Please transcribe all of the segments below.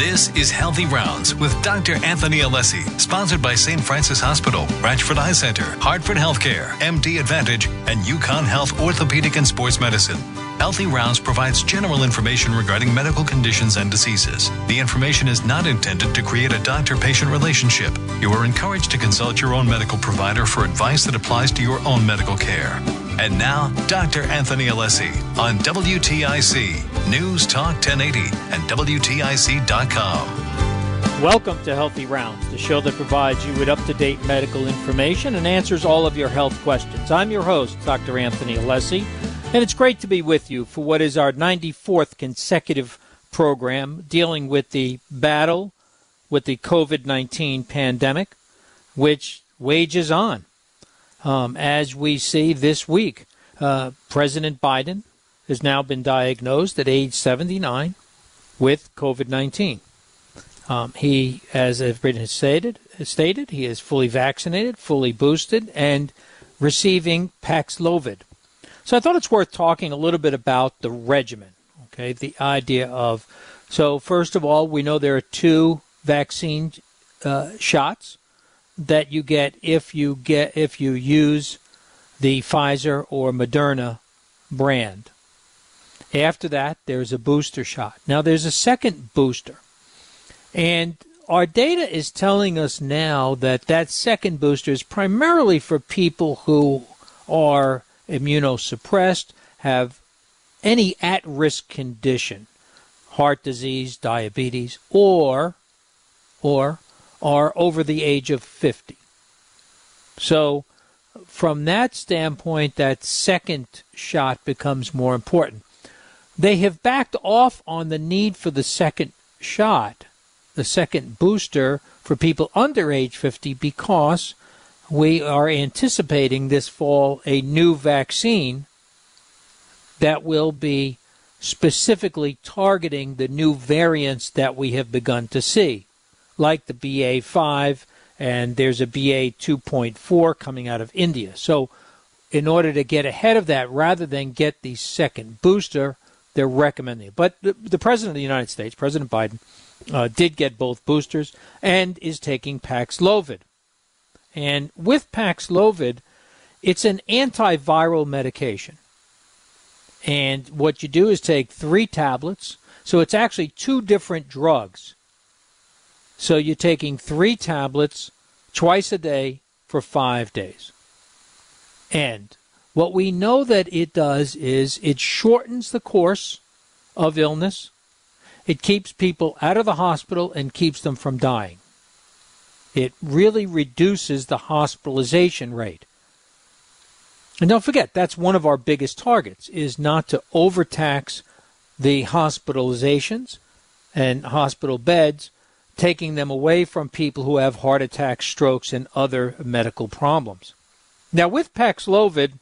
This is Healthy Rounds with Dr. Anthony Alessi, sponsored by St. Francis Hospital, Branchford Eye Center, Hartford Healthcare, MD Advantage, and Yukon Health Orthopedic and Sports Medicine. Healthy Rounds provides general information regarding medical conditions and diseases. The information is not intended to create a doctor-patient relationship. You are encouraged to consult your own medical provider for advice that applies to your own medical care. And now, Dr. Anthony Alessi on WTIC, News Talk 1080 and WTIC.com. Welcome to Healthy Rounds, the show that provides you with up-to-date medical information and answers all of your health questions. I'm your host, Dr. Anthony Alessi, and it's great to be with you for what is our 94th consecutive program dealing with the battle with the COVID-19 pandemic, which wages on. As we see this week, President Biden has now been diagnosed at age 79 with COVID-19. He, as everybody has stated, he is fully vaccinated, fully boosted, and receiving Paxlovid. So I thought it's worth talking a little bit about the regimen, okay, the idea of, so first of all, we know there are two vaccine shots that you get if you use the Pfizer or Moderna brand. After that, there's a booster shot. Now, there's a second booster. And our data is telling us now that that second booster is primarily for people who are immunosuppressed, have any at-risk condition, heart disease, diabetes, or are over the age of 50. So from that standpoint, that second shot becomes more important. They have backed off on the need for the second shot, the second booster for people under age 50, because we are anticipating this fall a new vaccine that will be specifically targeting the new variants that we have begun to see, like the BA.5, and there's a BA 2.4 coming out of India. So in order to get ahead of that, rather than get the second booster, they're recommending it. But the President of the United States, President Biden, did get both boosters and is taking Paxlovid. And with Paxlovid, it's an antiviral medication. And what you do is take 3 tablets. So it's actually 2 different drugs. So you're taking 3 tablets twice a day for 5 days. And what we know that it does is it shortens the course of illness. It keeps people out of the hospital and keeps them from dying. It really reduces the hospitalization rate. And don't forget, that's one of our biggest targets, is not to overtax the hospitalizations and hospital beds, taking them away from people who have heart attacks, strokes, and other medical problems. Now, with Paxlovid,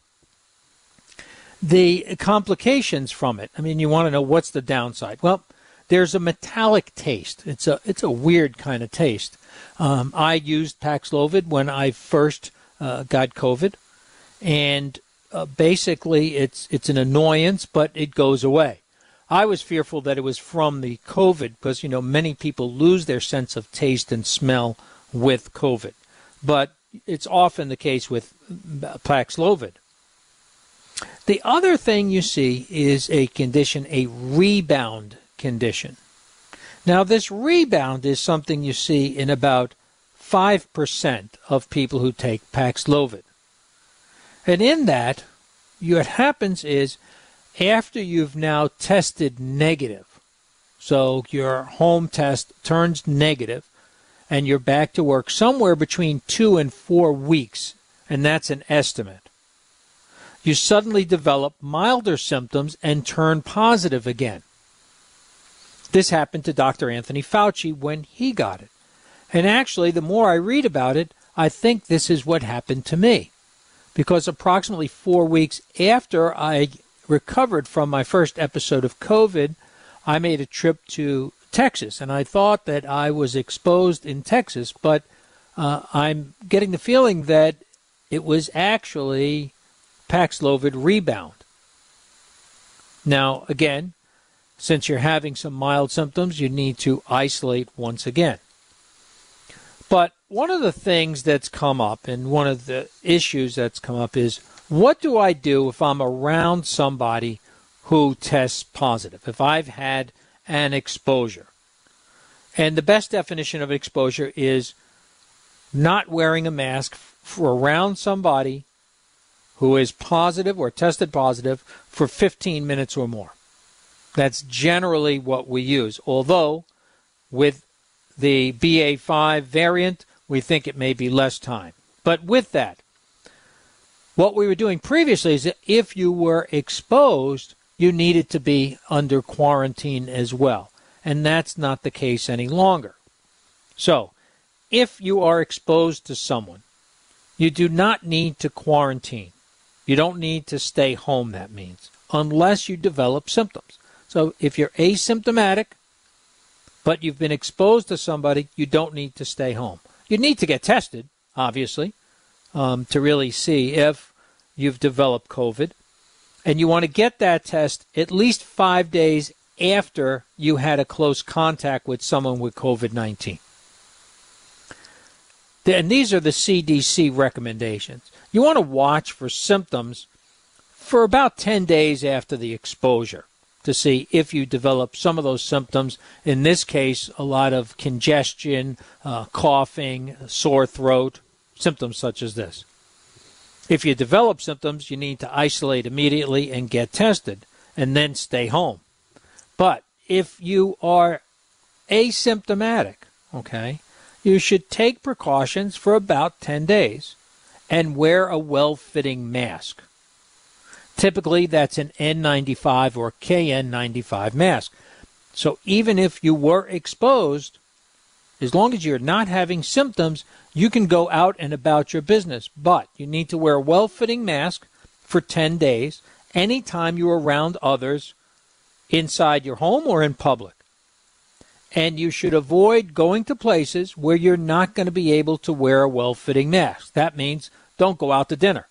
the complications from it, I mean, you want to know what's the downside. Well, there's a metallic taste. It's a weird kind of taste. I used Paxlovid when I first got COVID, and basically it's an annoyance, but it goes away. I was fearful that it was from the COVID because, you know, many people lose their sense of taste and smell with COVID. But it's often the case with Paxlovid. The other thing you see is a condition, a rebound condition. Now, this rebound is something you see in about 5% of people who take Paxlovid. And in that, what happens is after you've now tested negative, so your home test turns negative, and you're back to work somewhere between 2 and 4 weeks, and that's an estimate, you suddenly develop milder symptoms and turn positive again. This happened to Dr. Anthony Fauci when he got it. And actually, the more I read about it, I think this is what happened to me. Because approximately 4 weeks after I recovered from my first episode of COVID, I made a trip to Texas. And I thought that I was exposed in Texas, but I'm getting the feeling that it was actually Paxlovid rebound. Now, again, since you're having some mild symptoms, you need to isolate once again. But one of the things that's come up, and one of the issues that's come up, is what do I do if I'm around somebody who tests positive, if I've had an exposure? And the best definition of exposure is not wearing a mask for around somebody who is positive or tested positive for 15 minutes or more. That's generally what we use, although with the BA.5 variant, we think it may be less time. But with that, what we were doing previously is that if you were exposed, you needed to be under quarantine as well. And that's not the case any longer. So, if you are exposed to someone, you do not need to quarantine. You don't need to stay home, that means, unless you develop symptoms. So, if you're asymptomatic, but you've been exposed to somebody, you don't need to stay home. You need to get tested, obviously, to really see if you've developed COVID. And you want to get that test at least 5 days after you had a close contact with someone with COVID-19. And these are the CDC recommendations. You want to watch for symptoms for about 10 days after the exposure to see if you develop some of those symptoms. In this case, a lot of congestion, coughing, sore throat, symptoms such as this. If you develop symptoms, you need to isolate immediately and get tested, and then stay home. But if you are asymptomatic, okay, you should take precautions for about 10 days and wear a well-fitting mask. Typically, that's an N95 or KN95 mask. So even if you were exposed, as long as you're not having symptoms, you can go out and about your business. But you need to wear a well-fitting mask for 10 days anytime you're around others inside your home or in public. And you should avoid going to places where you're not going to be able to wear a well-fitting mask. That means don't go out to dinner.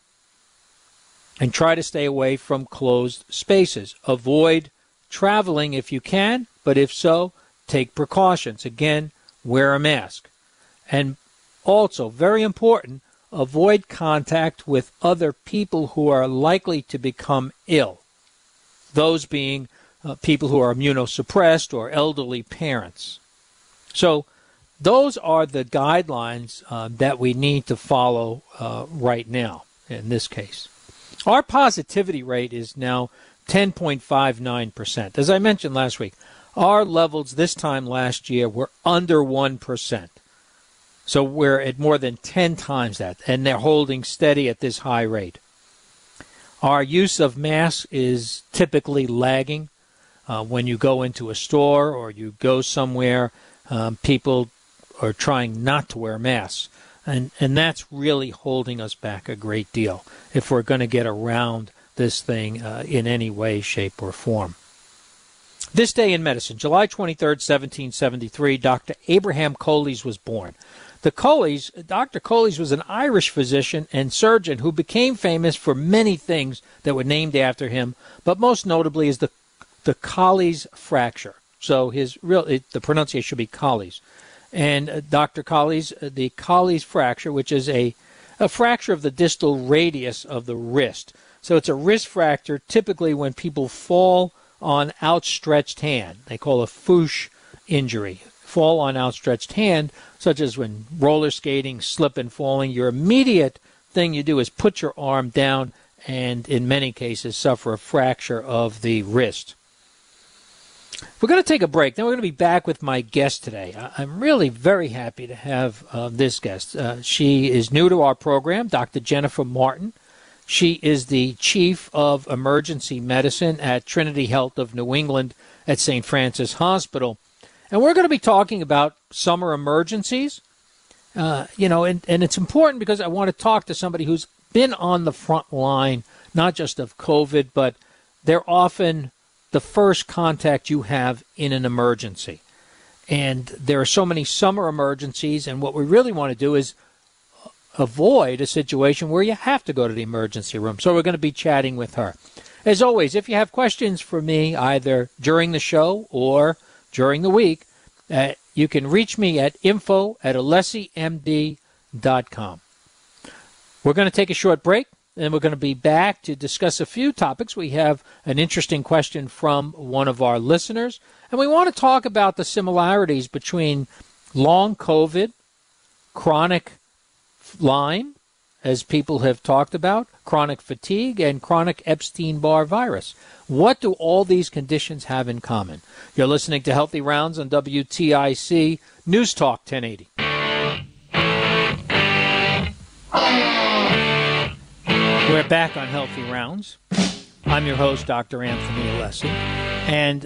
And try to stay away from closed spaces. Avoid traveling if you can, but if so, take precautions. Again, wear a mask. And also, very important, avoid contact with other people who are likely to become ill. Those being people who are immunosuppressed or elderly parents. So those are the guidelines that we need to follow right now in this case. Our positivity rate is now 10.59%. As I mentioned last week, our levels this time last year were under 1%. So we're at more than 10 times that, and they're holding steady at this high rate. Our use of masks is typically lagging. When you go into a store or you go somewhere, people are trying not to wear masks. And that's really holding us back a great deal if we're going to get around this thing in any way, shape, or form. This day in medicine, July 23rd, 1773, Dr. Abraham Coles was born. Dr. Coles was an Irish physician and surgeon who became famous for many things that were named after him, but most notably is the Coles fracture. So the pronunciation should be Coles. And Dr. Coles, the Coles fracture, which is a fracture of the distal radius of the wrist. So it's a wrist fracture typically when people fall on outstretched hand. They call a fouche injury. Fall on outstretched hand, such as when roller skating, slip and falling. Your immediate thing you do is put your arm down and in many cases suffer a fracture of the wrist. We're going to take a break. Then we're going to be back with my guest today. I'm really very happy to have this guest. She is new to our program, Dr. Jennifer Martin. She is the Chief of Emergency Medicine at Trinity Health of New England at St. Francis Hospital. And we're going to be talking about summer emergencies. And it's important because I want to talk to somebody who's been on the front line, not just of COVID, but they're often the first contact you have in an emergency. And there are so many summer emergencies, and what we really want to do is avoid a situation where you have to go to the emergency room. So we're going to be chatting with her. As always, if you have questions for me either during the show or during the week, you can reach me at info@alessimd.com. We're going to take a short break, and we're going to be back to discuss a few topics. We have an interesting question from one of our listeners, and we want to talk about the similarities between long COVID, chronic Lyme, as people have talked about, chronic fatigue, and chronic Epstein-Barr virus. What do all these conditions have in common? You're listening to Healthy Rounds on WTIC News Talk 1080. We're back on Healthy Rounds. I'm your host, Dr. Anthony Alessi. And,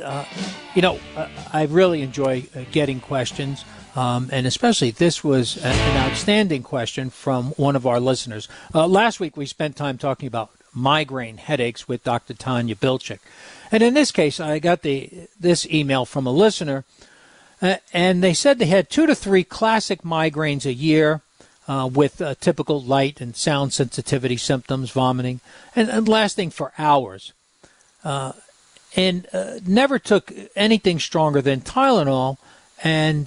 I really enjoy getting questions. And especially this was an outstanding question from one of our listeners. Last week we spent time talking about migraine headaches with Dr. Tanya Bilchik. And in this case, I got this email from a listener, and they said they had 2 to 3 classic migraines a year with typical light and sound sensitivity symptoms, vomiting, and lasting for hours. And never took anything stronger than Tylenol. And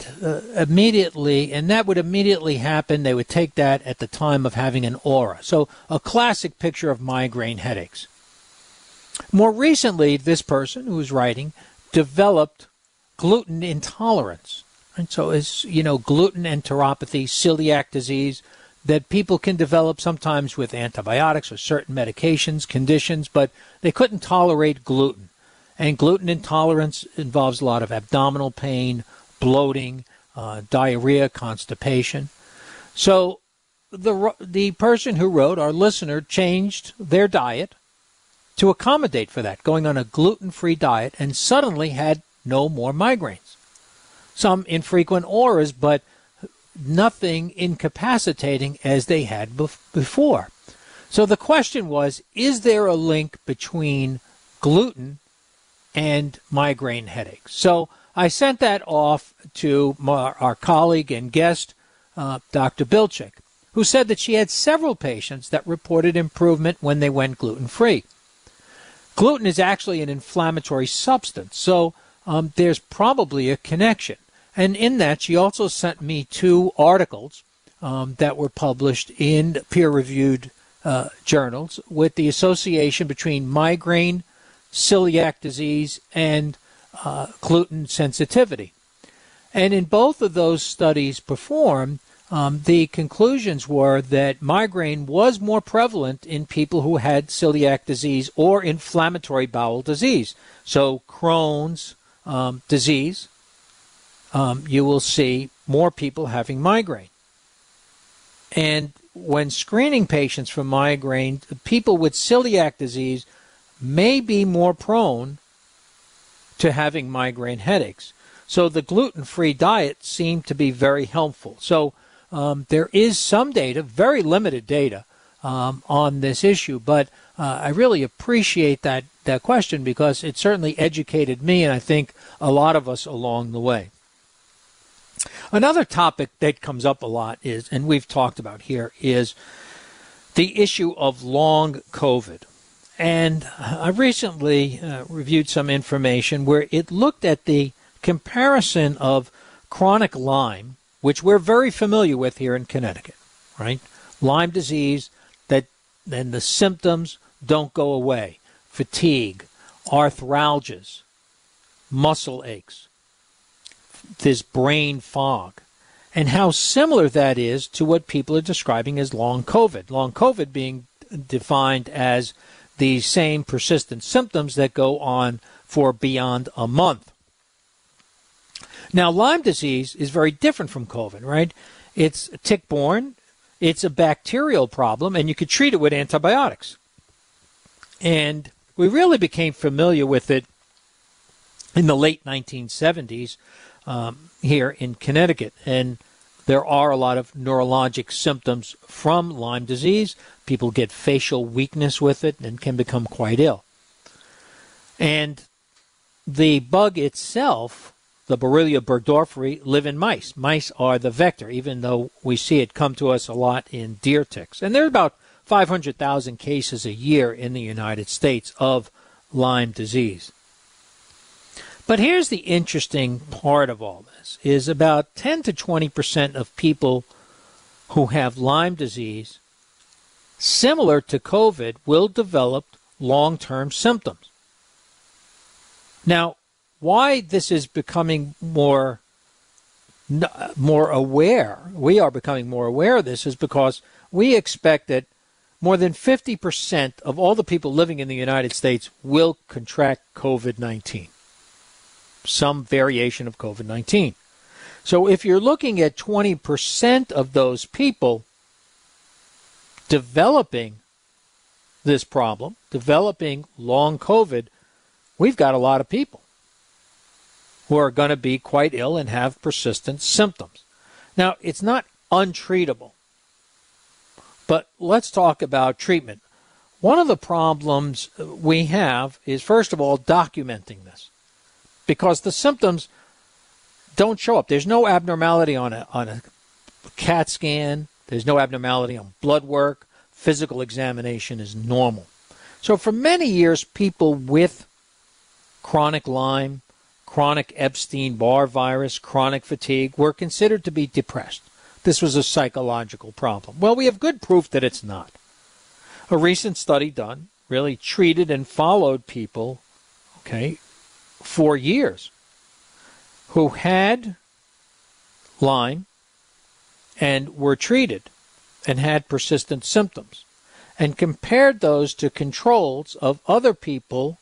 that would immediately happen. They would take that at the time of having an aura. So a classic picture of migraine headaches. More recently, this person who was writing developed gluten intolerance. And so it's, gluten enteropathy, celiac disease, that people can develop sometimes with antibiotics or certain medications, conditions, but they couldn't tolerate gluten. And gluten intolerance involves a lot of abdominal pain, bloating, diarrhea, constipation. So the person who wrote, our listener, changed their diet to accommodate for that, going on a gluten-free diet, and suddenly had no more migraines. Some infrequent auras, but nothing incapacitating as they had before. So the question was, is there a link between gluten and migraine headaches? So I sent that off to our colleague and guest, Dr. Bilchik, who said that she had several patients that reported improvement when they went gluten-free. Gluten is actually an inflammatory substance, so there's probably a connection. And in that, she also sent me 2 articles that were published in peer-reviewed journals with the association between migraine, celiac disease, and gluten sensitivity. And in both of those studies performed, the conclusions were that migraine was more prevalent in people who had celiac disease or inflammatory bowel disease. So Crohn's disease, you will see more people having migraine. And when screening patients for migraine, people with celiac disease may be more prone to having migraine headaches. So the gluten-free diet seemed to be very helpful. So there is some data, very limited data, on this issue, but I really appreciate that question because it certainly educated me and I think a lot of us along the way. Another topic that comes up a lot is, and we've talked about here, is the issue of long COVID. And I recently reviewed some information where it looked at the comparison of chronic Lyme, which we're very familiar with here in Connecticut, right? Lyme disease, that then the symptoms don't go away. Fatigue, arthralgias, muscle aches, this brain fog, and how similar that is to what people are describing as long COVID. Long COVID being defined as the same persistent symptoms that go on for beyond a month. Now, Lyme disease is very different from COVID, right? It's tick-borne, it's a bacterial problem, and you could treat it with antibiotics. And we really became familiar with it in the late 1970s here in Connecticut. And there are a lot of neurologic symptoms from Lyme disease. People get facial weakness with it and can become quite ill. And the bug itself, the Borrelia burgdorferi, live in mice. Mice are the vector, even though we see it come to us a lot in deer ticks. And there are about 500,000 cases a year in the United States of Lyme disease. But here's the interesting part of all this, is about 10 to 20% of people who have Lyme disease, similar to COVID, will develop long-term symptoms. Now, why this is becoming more aware, we are becoming more aware of this, is because we expect that more than 50% of all the people living in the United States will contract COVID-19, some variation of COVID-19. So if you're looking at 20% of those people developing this problem, developing long COVID, we've got a lot of people who are going to be quite ill and have persistent symptoms. Now, it's not untreatable, but let's talk about treatment. One of the problems we have is, first of all, documenting this, because the symptoms don't show up. There's no abnormality on a CAT scan. There's no abnormality on blood work. Physical examination is normal. So for many years, people with chronic Lyme, chronic Epstein-Barr virus, chronic fatigue were considered to be depressed. This was a psychological problem. Well, we have good proof that it's not. A recent study done really treated and followed people, for years who had Lyme and were treated and had persistent symptoms, and compared those to controls of other people,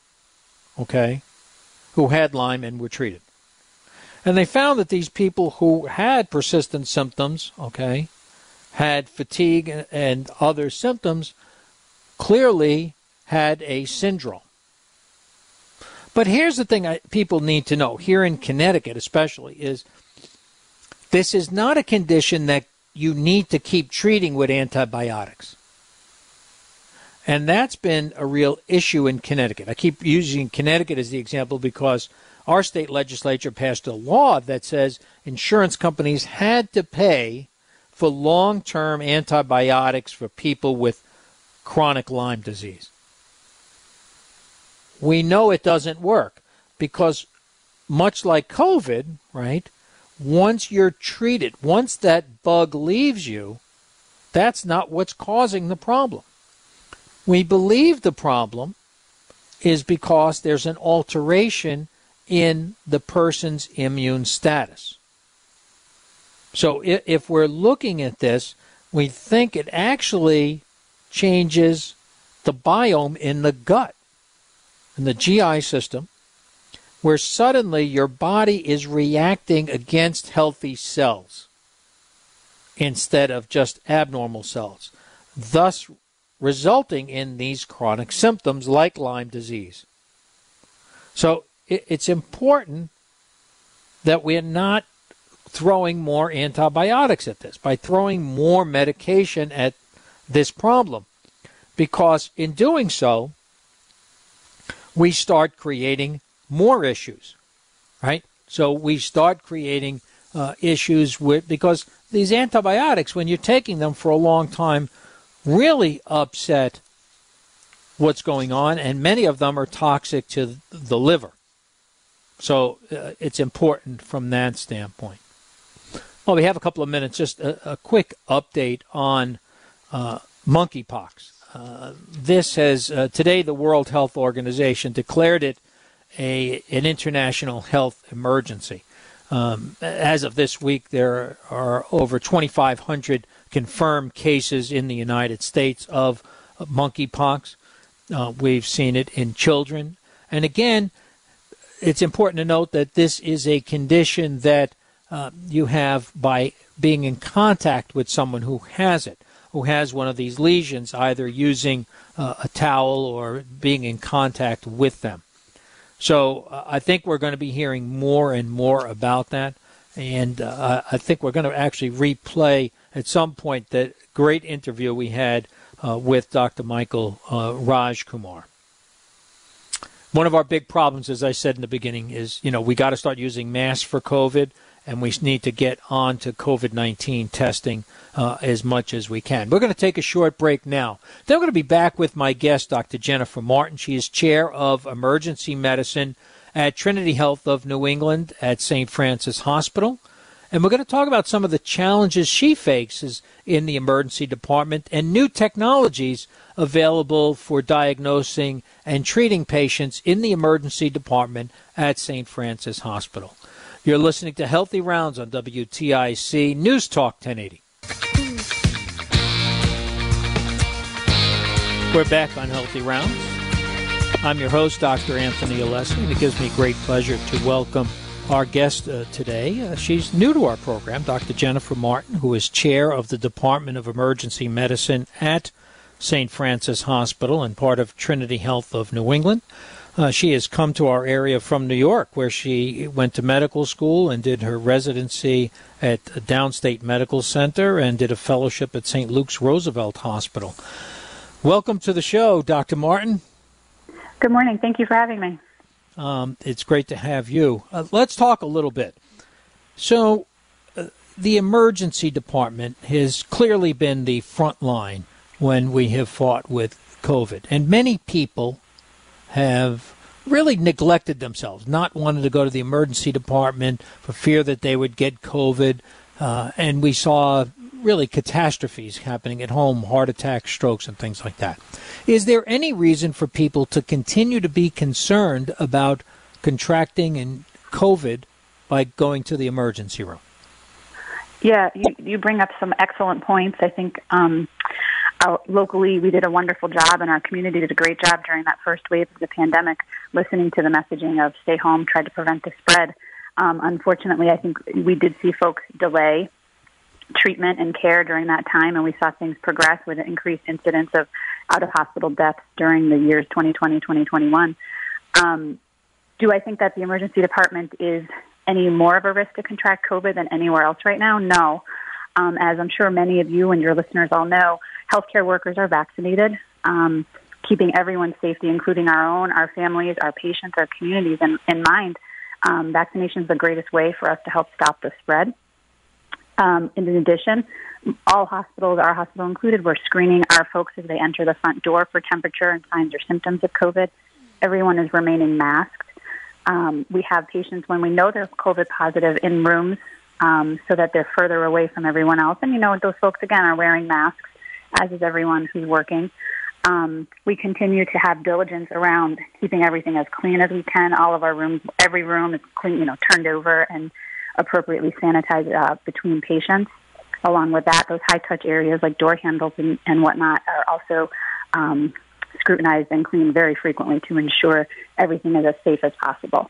who had Lyme and were treated. And they found that these people who had persistent symptoms, had fatigue and other symptoms, clearly had a syndrome. But here's the thing people need to know, here in Connecticut especially, is this is not a condition that you need to keep treating with antibiotics. And that's been a real issue in Connecticut. I keep using Connecticut as the example because our state legislature passed a law that says insurance companies had to pay for long-term antibiotics for people with chronic Lyme disease. We know it doesn't work because, much like COVID, once you're treated, once that bug leaves you, that's not what's causing the problem. We believe the problem is because there's an alteration in the person's immune status. So if we're looking at this, we think it actually changes the biome in the gut, in the GI system, where suddenly your body is reacting against healthy cells instead of just abnormal cells, thus resulting in these chronic symptoms like Lyme disease. So it's important that we're not throwing more antibiotics at this, by throwing more medication at this problem, because in doing so, we start creating more issues, So we start creating issues because these antibiotics, when you're taking them for a long time, really upset what's going on, and many of them are toxic to the liver. So it's important from that standpoint. Well, we have a couple of minutes. Just a quick update on monkeypox. This has today the World Health Organization declared it an international health emergency. As of this week, there are over 2,500 confirmed cases in the United States of monkeypox. We've seen it in children. And again, it's important to note that this is a condition that you have by being in contact with someone who has it, who has one of these lesions, either using a towel or being in contact with them. So I think we're going to be hearing more and more about that. And I think we're going to actually replay at some point that great interview we had with Dr. Michael Rajkumar. One of our big problems, as I said in the beginning, is, we got to start using masks for COVID. and we need to get on to COVID-19 testing as much as we can. We're going to take a short break now. Then we're going to be back with my guest, Dr. Jennifer Martin. She is chair of emergency medicine at Trinity Health of New England at St. Francis Hospital. And we're going to talk about some of the challenges she faces in the emergency department and new technologies available for diagnosing and treating patients in the emergency department at St. Francis Hospital. You're listening to Healthy Rounds on WTIC News Talk 1080. We're back on Healthy Rounds. I'm your host, Dr. Anthony Alessi, and it gives me great pleasure to welcome our guest today. She's new to our program, Dr. Jennifer Martin, who is chair of the Department of Emergency Medicine at St. Francis Hospital and part of Trinity Health of New England. She has come to our area from New York, where she went to medical school and did her residency at Downstate Medical Center and did a fellowship at St. Luke's Roosevelt Hospital. Welcome to the show, Dr. Martin. Good morning. Thank you for having me. It's great to have you. Let's talk a little bit. So the emergency department has clearly been the front line when we have fought with COVID. And many people have really neglected themselves, not wanting to go to the emergency department for fear that they would get COVID. And we saw really catastrophes happening at home, heart attacks, strokes, and things like that. Is there any reason for people to continue to be concerned about contracting and COVID by going to the emergency room? Yeah, you bring up some excellent points. I think locally we did a wonderful job, and our community did a great job during that first wave of the pandemic, listening to the messaging of stay home, try to prevent the spread. Unfortunately, I think we did see folks delay treatment and care during that time, and we saw things progress with an increased incidence of out-of-hospital deaths during the years 2020, 2021. Do I think that the emergency department is any more of a risk to contract COVID than anywhere else right now? No. As I'm sure many of you and your listeners all know, healthcare workers are vaccinated, keeping everyone's safety, including our own, our families, our patients, our communities in mind. Vaccination is the greatest way for us to help stop the spread. In addition, all hospitals, our hospital included, we're screening our folks as they enter the front door for temperature and signs or symptoms of COVID. Everyone is remaining masked. We have patients, when we know they're COVID positive, in rooms so that they're further away from everyone else. And, those folks, again, are wearing masks, as is everyone who's working. We continue to have diligence around keeping everything as clean as we can. All of our rooms, every room is clean, turned over and appropriately sanitized between patients. Along with that, those high-touch areas like door handles and whatnot are also scrutinized and cleaned very frequently to ensure everything is as safe as possible.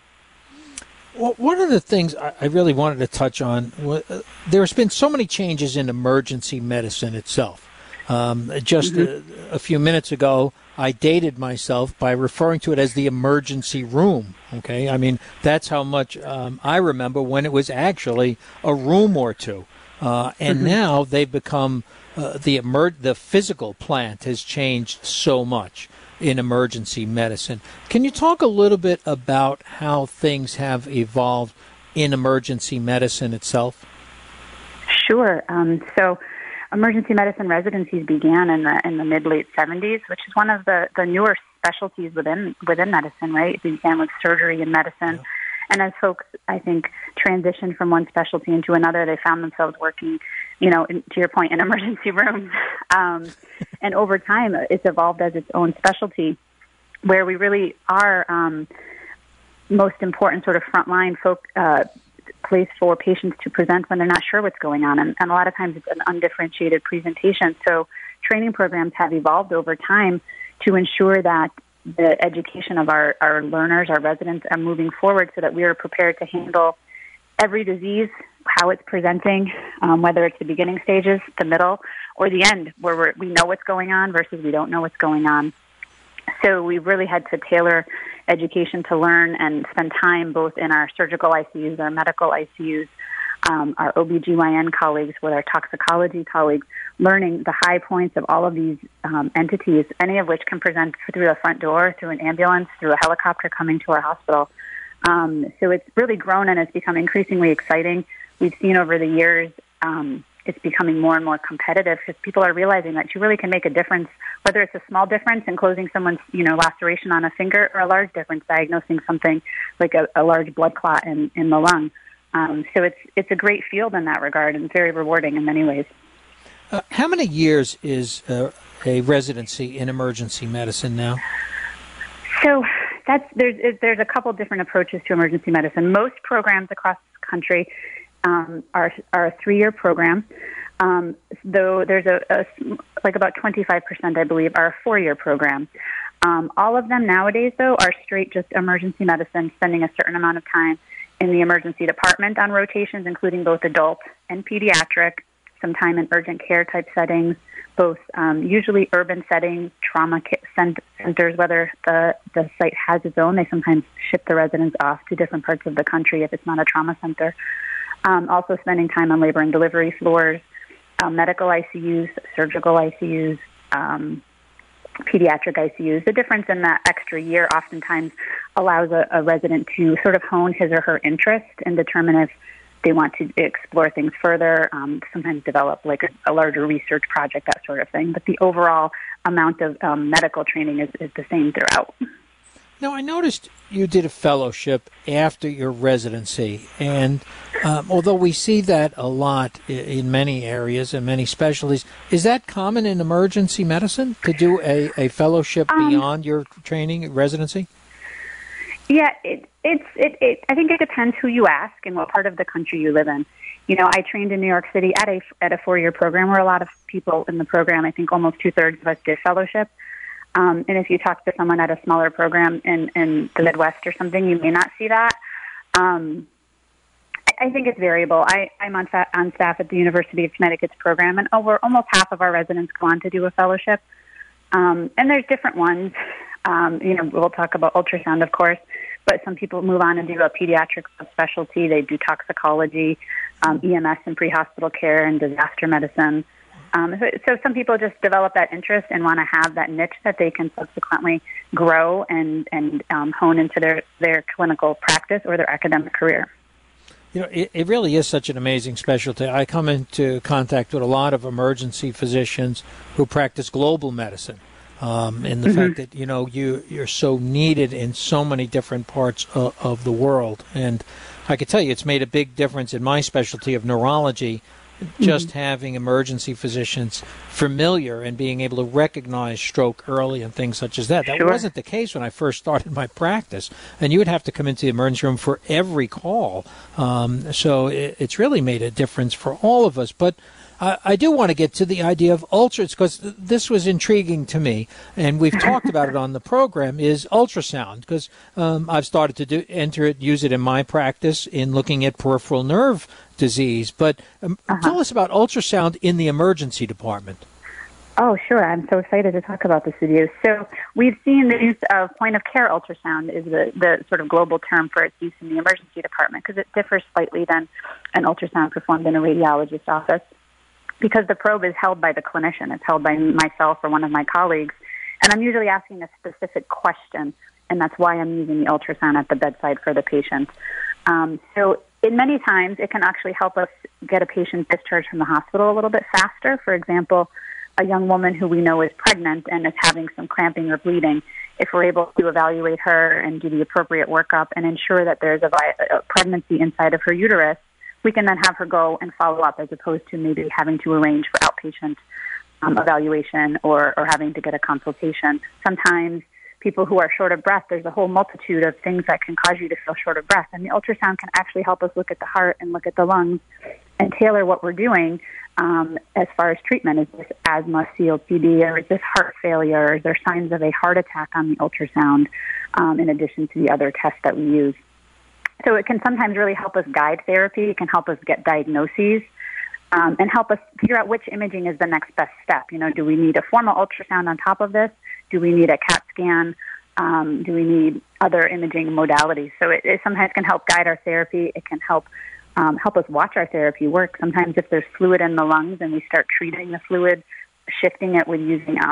Well, one of the things I really wanted to touch on, there's been so many changes in emergency medicine itself. Just a few minutes ago, I dated myself by referring to it as the emergency room. Okay, I mean, that's how much I remember when it was actually a room or two. And now they've become the physical plant has changed so much in emergency medicine. Can you talk a little bit about how things have evolved in emergency medicine itself? Sure. So emergency medicine residencies began in the mid-late 70s, which is one of the newer specialties within medicine, right? It began with surgery and medicine. Yeah. And as folks, I think, transitioned from one specialty into another, they found themselves working, to your point, in emergency rooms. And over time, it's evolved as its own specialty, where we really are most important sort of frontline place for patients to present when they're not sure what's going on. And a lot of times it's an undifferentiated presentation. So training programs have evolved over time to ensure that the education of our learners, our residents, are moving forward so that we are prepared to handle every disease, how it's presenting, whether it's the beginning stages, the middle, or the end, where we know what's going on versus we don't know what's going on. So we really had to tailor education to learn and spend time both in our surgical ICUs, our medical ICUs, our OBGYN colleagues, with our toxicology colleagues, learning the high points of all of these entities, any of which can present through the front door, through an ambulance, through a helicopter coming to our hospital. So it's really grown and it's become increasingly exciting. We've seen over the years it's becoming more and more competitive because people are realizing that you really can make a difference, whether it's a small difference in closing someone's laceration on a finger or a large difference diagnosing something like a large blood clot in the lung. So it's a great field in that regard and very rewarding in many ways. How many years is a residency in emergency medicine now? So there's a couple different approaches to emergency medicine. Most programs across the country are a 3-year program, though there's like about 25%, I believe, are a 4-year program. All of them nowadays, though, are straight just emergency medicine, spending a certain amount of time in the emergency department on rotations, including both adult and pediatric, some time in urgent care type settings, both usually urban settings, trauma centers, whether the site has its own. They sometimes ship the residents off to different parts of the country if it's not a trauma center. Also spending time on labor and delivery floors, medical ICUs, surgical ICUs, pediatric ICUs. The difference in that extra year oftentimes allows a resident to sort of hone his or her interest and determine if they want to explore things further, sometimes develop like a larger research project, that sort of thing. But the overall amount of medical training is the same throughout. Now, I noticed you did a fellowship after your residency, and although we see that a lot in many areas and many specialties, is that common in emergency medicine to do a fellowship beyond your training residency? Yeah, I think it depends who you ask and what part of the country you live in. I trained in New York City at a 4-year program where a lot of people in the program, I think almost 2/3 of us did fellowship. And if you talk to someone at a smaller program in the Midwest or something, you may not see that. I think it's variable. I'm on staff at the University of Connecticut's program, and over almost half of our residents go on to do a fellowship. And there's different ones. We'll talk about ultrasound, of course, but some people move on and do a pediatric subspecialty. They do toxicology, EMS and pre-hospital care, and disaster medicine. So some people just develop that interest and want to have that niche that they can subsequently grow and hone into their clinical practice or their academic career. It really is such an amazing specialty. I come into contact with a lot of emergency physicians who practice global medicine. And the fact that, you're so needed in so many different parts of the world. And I can tell you it's made a big difference in my specialty of neurology, just having emergency physicians familiar and being able to recognize stroke early and things such as that. That wasn't the case when I first started my practice. And you would have to come into the emergency room for every call. So it's really made a difference for all of us. But I do want to get to the idea of ultrasound, because this was intriguing to me, and we've talked about it on the program, is ultrasound, because I've started to use it in my practice in looking at peripheral nerve disease. But tell us about ultrasound in the emergency department. Oh, sure. I'm so excited to talk about this with you. So we've seen the use of point-of-care ultrasound is the sort of global term for its use in the emergency department, because it differs slightly than an ultrasound performed in a radiologist's office. Because the probe is held by the clinician. It's held by myself or one of my colleagues. And I'm usually asking a specific question, and that's why I'm using the ultrasound at the bedside for the patient. So in many times, it can actually help us get a patient discharged from the hospital a little bit faster. For example, a young woman who we know is pregnant and is having some cramping or bleeding, if we're able to evaluate her and do the appropriate workup and ensure that there's a pregnancy inside of her uterus, we can then have her go and follow up, as opposed to maybe having to arrange for outpatient evaluation or having to get a consultation. Sometimes people who are short of breath, there's a whole multitude of things that can cause you to feel short of breath. And the ultrasound can actually help us look at the heart and look at the lungs and tailor what we're doing as far as treatment. Is this asthma, COPD, or is this heart failure? Is there signs of a heart attack on the ultrasound in addition to the other tests that we use? So it can sometimes really help us guide therapy. It can help us get diagnoses and help us figure out which imaging is the next best step. Do we need a formal ultrasound on top of this? Do we need a CAT scan? Do we need other imaging modalities? So it sometimes can help guide our therapy. It can help us watch our therapy work. Sometimes if there's fluid in the lungs and we start treating the fluid, shifting it with using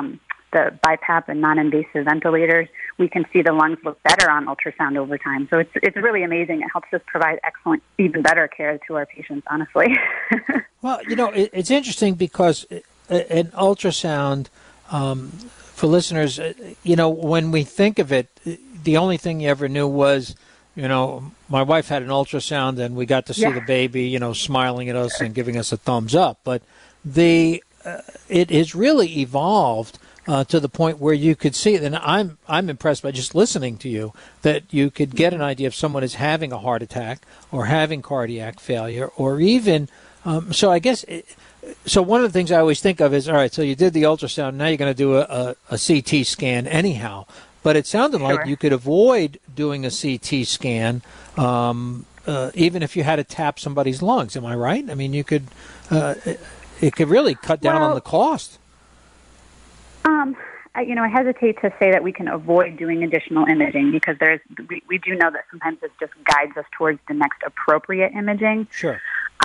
the BiPAP and non-invasive ventilators, we can see the lungs look better on ultrasound over time. So it's really amazing. It helps us provide excellent, even better care to our patients, honestly. Well, it's interesting because an ultrasound, for listeners, when we think of it, the only thing you ever knew was, my wife had an ultrasound and we got to see the baby, smiling at us and giving us a thumbs up. But it has really evolved to the point where you could see it. And I'm impressed by just listening to you that you could get an idea if someone is having a heart attack or having cardiac failure or even, so I guess, so one of the things I always think of is, all right, so you did the ultrasound, now you're going to do a CT scan anyhow. But it sounded like you could avoid doing a CT scan even if you had to tap somebody's lungs. Am I right? I mean, you could, it could really cut down on the cost. I hesitate to say that we can avoid doing additional imaging because we do know that sometimes it just guides us towards the next appropriate imaging. Sure.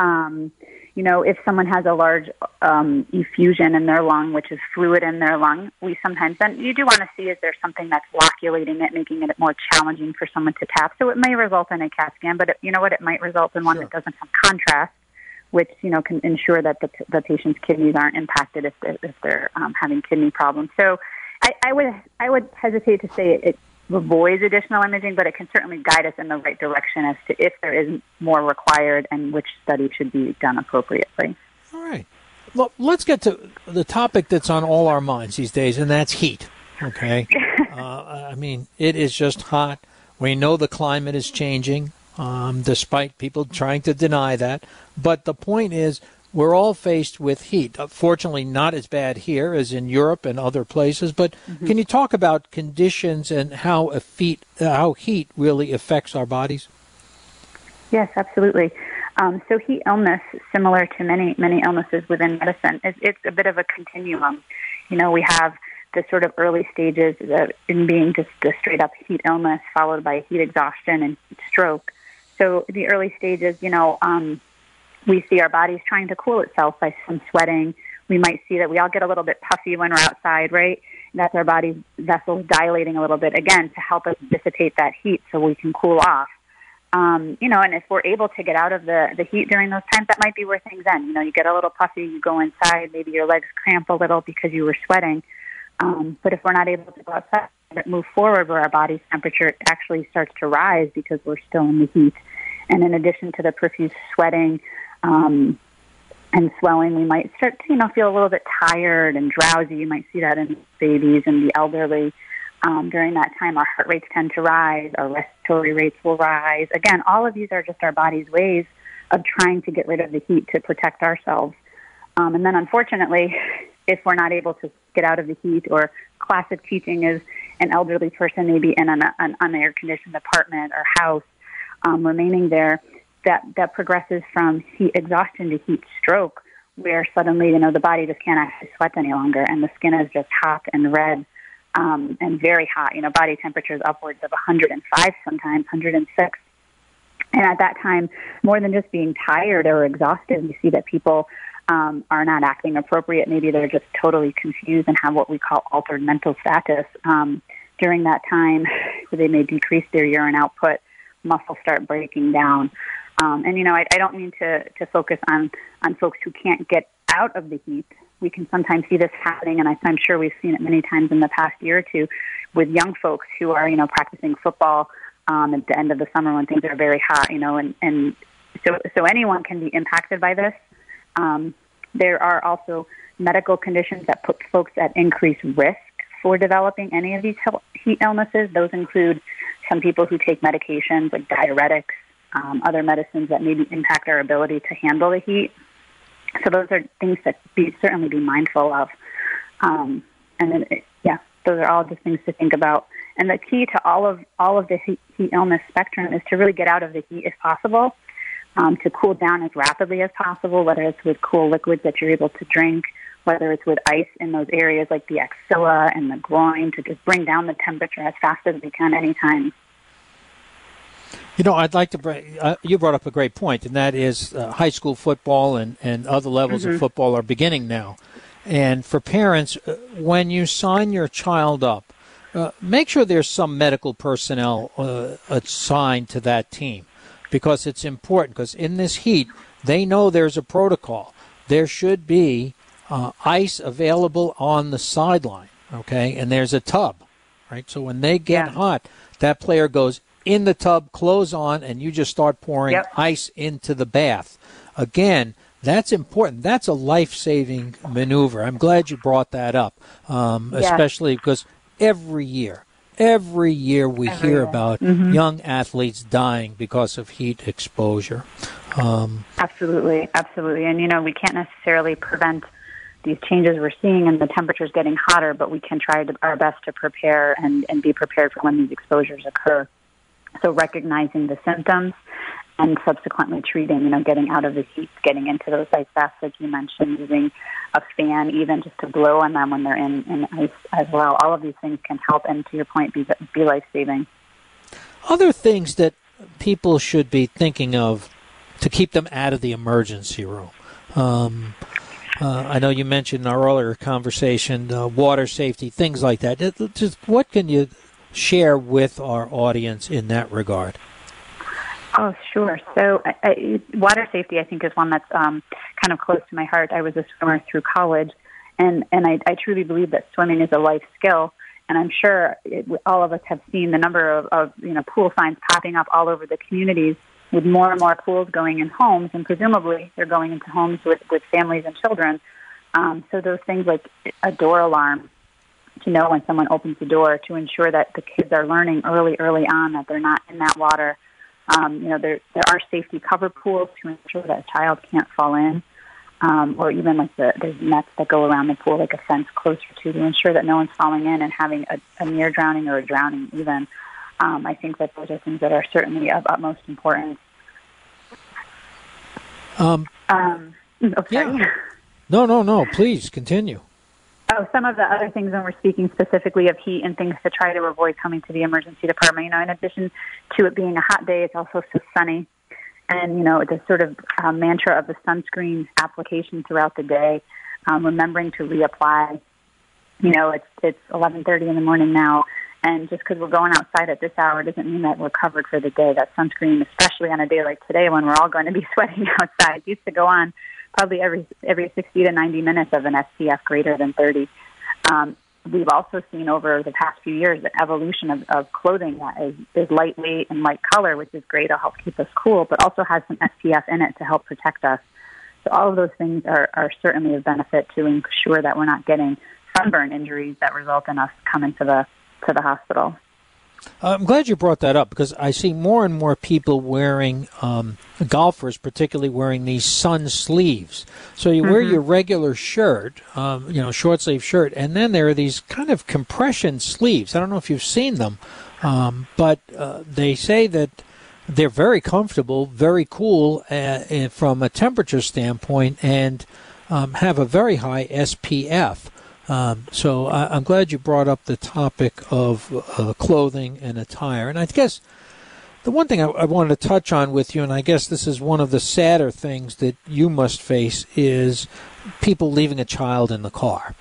If someone has a large effusion in their lung, which is fluid in their lung, we sometimes, then you do want to see is there something that's loculating it, making it more challenging for someone to tap. So it may result in a CAT scan, but it might result in one that doesn't have contrast, which, can ensure that the patient's kidneys aren't impacted if they're having kidney problems. So I would hesitate to say it avoids additional imaging, but it can certainly guide us in the right direction as to if there is more required and which study should be done appropriately. All right. Well, let's get to the topic that's on all our minds these days, and that's heat. Okay. It is just hot. We know the climate is changing, despite people trying to deny that. But the point is, we're all faced with heat. Fortunately, not as bad here as in Europe and other places. But can you talk about conditions and how heat really affects our bodies? Yes, absolutely. So heat illness, similar to many illnesses within medicine, it's a bit of a continuum. We have the sort of early stages in being just the straight up heat illness, followed by heat exhaustion and heat stroke. So the early stages, we see our bodies trying to cool itself by some sweating. We might see that we all get a little bit puffy when we're outside, right? That's our body vessels dilating a little bit, again, to help us dissipate that heat so we can cool off. And if we're able to get out of the heat during those times, that might be where things end. You get a little puffy, you go inside, maybe your legs cramp a little because you were sweating. But if we're not able to go outside, move forward where our body's temperature actually starts to rise because we're still in the heat. And in addition to the profuse sweating, and swelling, we might start to, feel a little bit tired and drowsy. You might see that in babies and the elderly. During that time, our heart rates tend to rise, our respiratory rates will rise. Again, all of these are just our body's ways of trying to get rid of the heat to protect ourselves. And then, unfortunately, if we're not able to get out of the heat, or classic teaching is an elderly person maybe in an unair-conditioned apartment or house, remaining there, that progresses from heat exhaustion to heat stroke, where suddenly, the body just can't actually sweat any longer, and the skin is just hot and red and very hot. Body temperatures upwards of 105 sometimes, 106. And at that time, more than just being tired or exhausted, we see that people are not acting appropriate. Maybe they're just totally confused and have what we call altered mental status. During that time, they may decrease their urine output, muscles start breaking down. I don't mean to focus on folks who can't get out of the heat. We can sometimes see this happening, and I'm sure we've seen it many times in the past year or two with young folks who are, practicing football at the end of the summer when things are very hot, and so anyone can be impacted by this. There are also medical conditions that put folks at increased risk for developing any of these heat illnesses. Those include some people who take medications like diuretics, other medicines that maybe impact our ability to handle the heat. So those are things that certainly be mindful of. Those are all just things to think about. And the key to all of the heat illness spectrum is to really get out of the heat if possible, to cool down as rapidly as possible, whether it's with cool liquids that you're able to drink, whether it's with ice in those areas like the axilla and the groin, to just bring down the temperature as fast as we can anytime. I'd like to bring, you brought up a great point, and that is high school football and other levels of football are beginning now. And for parents, when you sign your child up, make sure there's some medical personnel assigned to that team, because it's important, because in this heat, they know there's a protocol. There should be ice available on the sideline, okay? And there's a tub, right? So when they get hot, that player goes in the tub, clothes on, and you just start pouring ice into the bath. Again, that's important. That's a life-saving maneuver. I'm glad you brought that up, especially because every year we hear about young athletes dying because of heat exposure. Absolutely. And, we can't necessarily prevent these changes we're seeing and the temperatures getting hotter, but we can try our best to prepare and be prepared for when these exposures occur. So recognizing the symptoms and subsequently treating, getting out of the heat, getting into those ice baths like you mentioned, using a fan even just to blow on them when they're in ice as well. All of these things can help and, to your point, be life-saving. Other things that people should be thinking of to keep them out of the emergency room. I know you mentioned in our earlier conversation water safety, things like that. Just what can you share with our audience in that regard? Oh, sure. So water safety, I think, is one that's kind of close to my heart. I was a swimmer through college, and I truly believe that swimming is a life skill. And I'm sure all of us have seen the number of pool signs popping up all over the communities, with more and more pools going in homes, and presumably they're going into homes with families and children. So those things like a door alarm, to know when someone opens the door, to ensure that the kids are learning early on that they're not in that water. There are safety cover pools to ensure that a child can't fall in, or even like there's nets that go around the pool, like a fence closer to ensure that no one's falling in and having a near drowning or a drowning even. I think that those are things that are certainly of utmost importance. Yeah. No, please continue. Oh, some of the other things when we're speaking specifically of heat and things to try to avoid coming to the emergency department, in addition to it being a hot day, it's also so sunny. And, the sort of mantra of the sunscreen application throughout the day, remembering to reapply. It's 11:30 in the morning now, and just because we're going outside at this hour doesn't mean that we're covered for the day. That sunscreen, especially on a day like today when we're all going to be sweating outside, used to go on probably every 60 to 90 minutes of an SPF greater than 30. We've also seen over the past few years the evolution of clothing that is lightweight and light color, which is great to help keep us cool, but also has some SPF in it to help protect us. So all of those things are certainly of benefit to ensure that we're not getting sunburn injuries that result in us coming to the hospital. I'm glad you brought that up, because I see more and more people wearing, golfers particularly, wearing these sun sleeves. So you wear your regular shirt, short sleeve shirt, and then there are these kind of compression sleeves. I don't know if you've seen them, but they say that they're very comfortable, very cool from a temperature standpoint, and have a very high SPF. So I'm glad you brought up the topic of clothing and attire. And I guess the one thing I wanted to touch on with you, and I guess this is one of the sadder things that you must face, is people leaving a child in the car.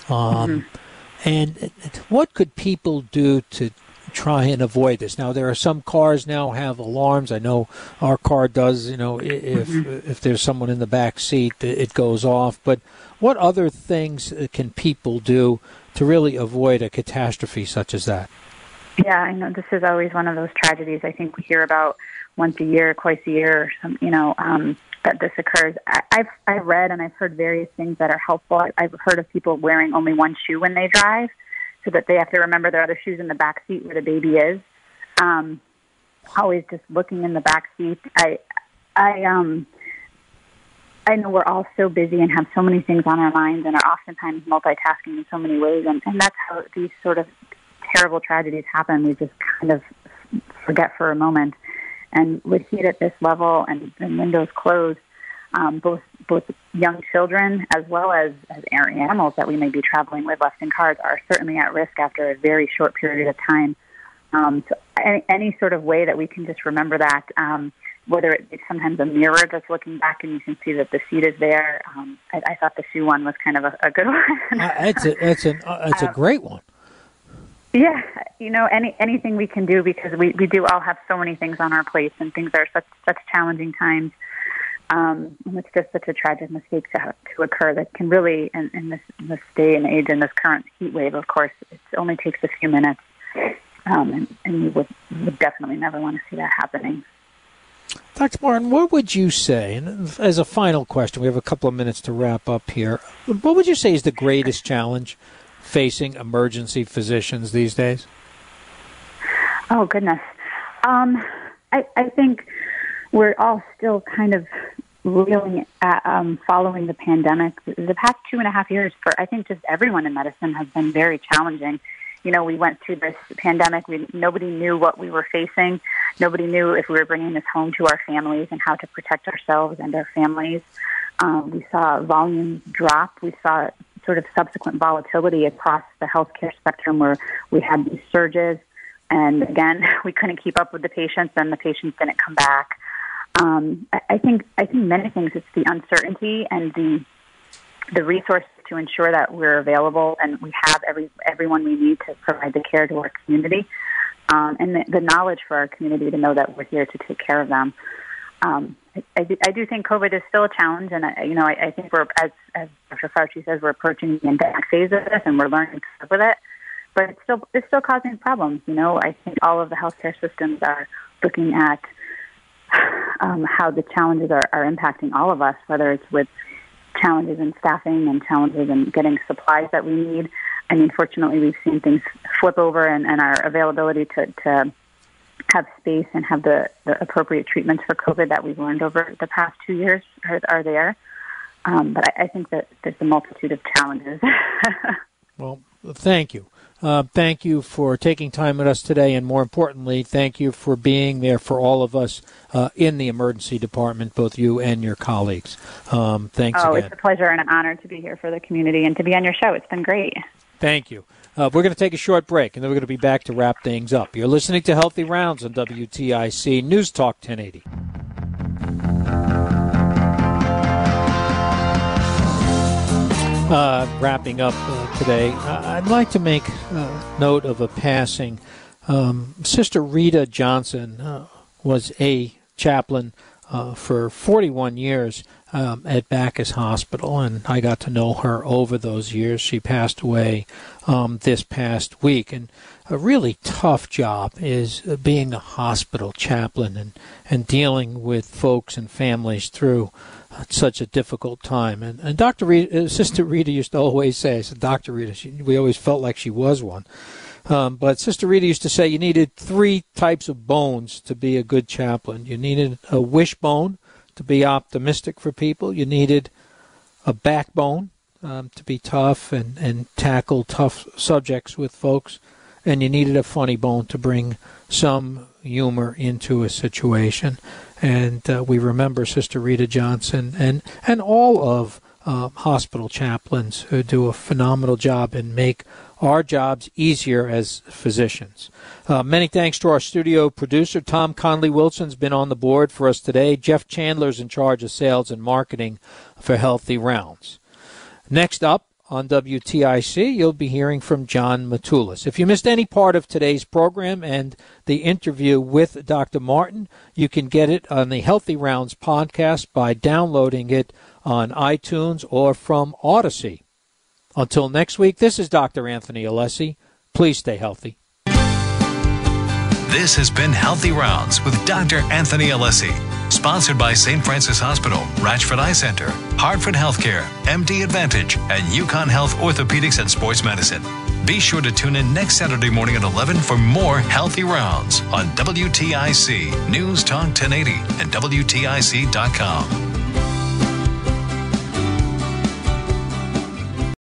And what could people do to try and avoid this? Now, there are some cars now have alarms. I know our car does, if there's someone in the back seat, it goes off. But what other things can people do to really avoid a catastrophe such as that? Yeah, I know this is always one of those tragedies I think we hear about once a year, twice a year, that this occurs. I've read and I've heard various things that are helpful. I've heard of people wearing only one shoe when they drive, so that they have to remember their other shoes in the back seat where the baby is. Always just looking in the back seat. I know we're all so busy and have so many things on our minds and are oftentimes multitasking in so many ways, and that's how these sort of terrible tragedies happen. We just kind of forget for a moment. And with heat at this level and windows closed, both young children as well as animals that we may be traveling with left in cars are certainly at risk after a very short period of time. So any sort of way that we can just remember that, whether it's sometimes a mirror just looking back and you can see that the seat is there. I thought the shoe one was kind of a good one. It's a great one. Yeah, anything we can do, because we do all have so many things on our plates, and things are such challenging times. And it's just such a tragic mistake to occur that can really, in this day and age, in this current heat wave, of course, it only takes a few minutes, and you would definitely never want to see that happening. Dr. Martin, what would you say, and as a final question, we have a couple of minutes to wrap up here, what would you say is the greatest challenge facing emergency physicians these days? Oh, goodness. I think we're all still kind of reeling at following the pandemic. The past 2.5 years for, I think, just everyone in medicine has been very challenging. We went through this pandemic. Nobody knew what we were facing. Nobody knew if we were bringing this home to our families and how to protect ourselves and our families. We saw volumes drop. We saw sort of subsequent volatility across the healthcare spectrum, where we had these surges. And again, we couldn't keep up with the patients, and the patients didn't come back. I think many things. It's the uncertainty and the resources to ensure that we're available and we have everyone we need to provide the care to our community, and the knowledge for our community to know that we're here to take care of them. I do think COVID is still a challenge, and I think we're, as Dr. Fauci says, we're approaching the endemic phase of this, and we're learning to live with it. But it's still causing problems. I think all of the healthcare systems are looking at how the challenges are impacting all of us, whether it's with challenges in staffing and challenges in getting supplies that we need. I mean, fortunately, we've seen things flip over, and our availability to have space and have the appropriate treatments for COVID that we've learned over the past 2 years are there. But I think that there's a multitude of challenges. Well, thank you. Thank you for taking time with us today, and more importantly, thank you for being there for all of us in the emergency department, both you and your colleagues. Thanks again. It's a pleasure and an honor to be here for the community and to be on your show. It's been great. Thank you. We're going to take a short break, and then we're going to be back to wrap things up. You're listening to Healthy Rounds on WTIC News Talk 1080. Wrapping up today, I'd like to make note of a passing. Sister Rita Johnson was a chaplain for 41 years at Bacchus Hospital, and I got to know her over those years. She passed away this past week, and a really tough job is being a hospital chaplain and dealing with folks and families through such a difficult time. And Dr. Rita, Sister Rita used to always say, I said, Dr. Rita, we always felt like she was one. But Sister Rita used to say you needed 3 types of bones to be a good chaplain. You needed a wishbone to be optimistic for people. You needed a backbone to be tough and tackle tough subjects with folks. And you needed a funny bone to bring some humor into a situation. And we remember Sister Rita Johnson and all of hospital chaplains who do a phenomenal job and make our jobs easier as physicians. Many thanks to our studio producer. Tom Conley-Wilson's been on the board for us today. Jeff Chandler's in charge of sales and marketing for Healthy Rounds. Next up on WTIC, you'll be hearing from John Matulis. If you missed any part of today's program and the interview with Dr. Martin, you can get it on the Healthy Rounds podcast by downloading it on iTunes or from Odyssey. Until next week, this is Dr. Anthony Alessi. Please stay healthy. This has been Healthy Rounds with Dr. Anthony Alessi, sponsored by St. Francis Hospital, Ratchford Eye Center, Hartford Healthcare, MD Advantage, and Yukon Health Orthopedics and Sports Medicine. Be sure to tune in next Saturday morning at 11 for more Healthy Rounds on WTIC News Talk 1080 and WTIC.com.